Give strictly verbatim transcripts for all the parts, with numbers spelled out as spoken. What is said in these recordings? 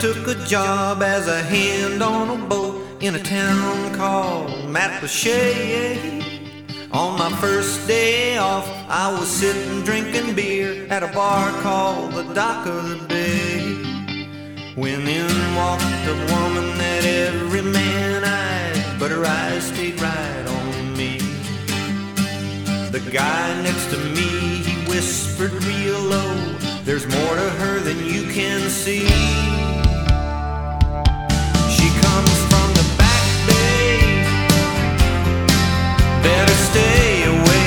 took a job as a hand on a boat in a town called Matlacha. On my first day off, I was sitting drinking beer at a bar called the Dock of the Bay, when in walked a woman that every man eyed, but her eyes stayed right on me. The guy next to me, he whispered real low, "There's more to her than you can see. She comes from the back bay, better stay away.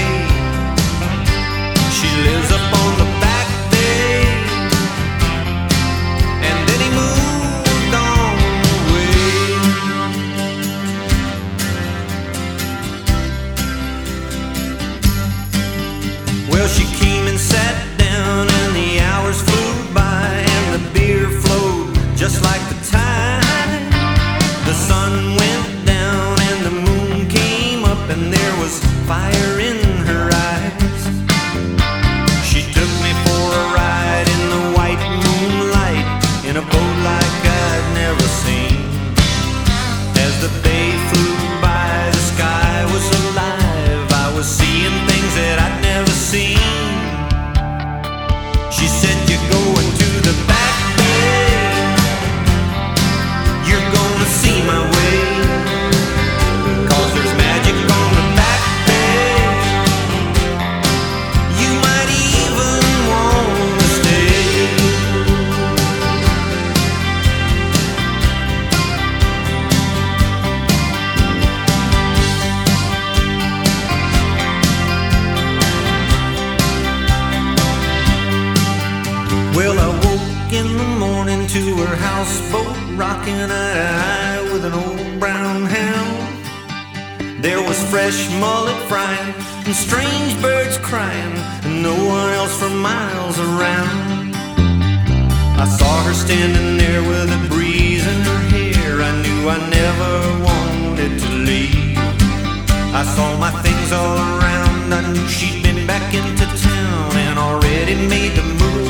She lives up on the back bay." And then he moved on away. Well, she came and sat down, and the hours flew by, and the beer flowed just like the tide. The sun went down and the moon came up, and there was fire in her eyes. She took me for a ride in the white moonlight, in a boat like I'd never seen. As the bay flew by, the sky was alive. I was seeing things that I'd never seen. She said, "You're going to the back bay. You're gonna see my way. 'Cause there's magic on the back bay. You might even wanna stay." Well, I woke in the morning to her houseboat rocking eye to eye with an old brown hound. There was fresh mullet frying and strange birds crying, and no one else for miles around. I saw her standing there with a breeze in her hair. I knew I never wanted to leave. I saw my things all around. I knew she'd been back into town and already made the move.